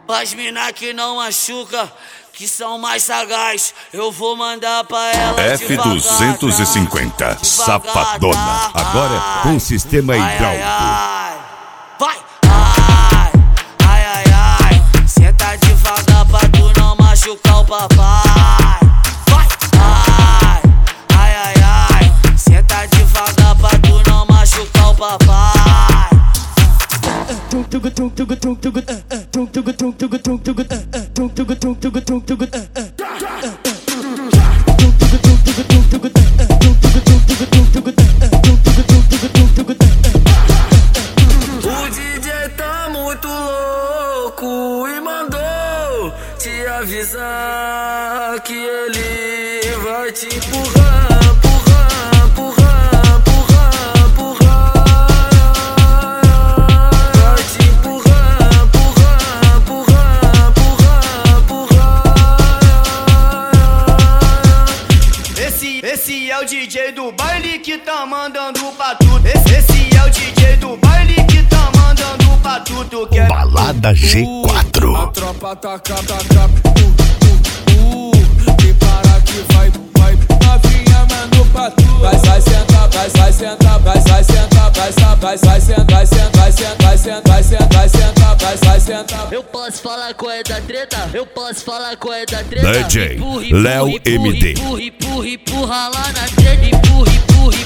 As mina que não machuca, que são mais sagaz, eu vou mandar pra ela F250, Safadona, agora com sistema hidráulico. Vai! Ai, ai, ai, ai, senta devagar pra tu não machucar o papai. Vai! Ai, ai, ai, ai, senta devagar pra tu não machucar o papai. O DJ tá muito louco e mandou te avisar que ele vai te empurrar, empurrar, empurrar, empurrar, empurrar. Vai te empurrar, empurrar, empurrar, empurrar, empurrar. Esse é o DJ do baile que tá mandando pra tudo. Esse é o DJ do baile que tá mandando pra tudo. Balada G4. A tropa taca, taca, que para que vai, novinha mando pra tu. Vai sentar, vai sentar, vai sentar, vai sentar, vai sentar, vai sentar, vai sentar, vai sentar, vai sentar. Eu posso falar qual é da treta? Eu posso falar qual é da treta? DJ Léo MD. Empurra lá na treta, empurra, empurra,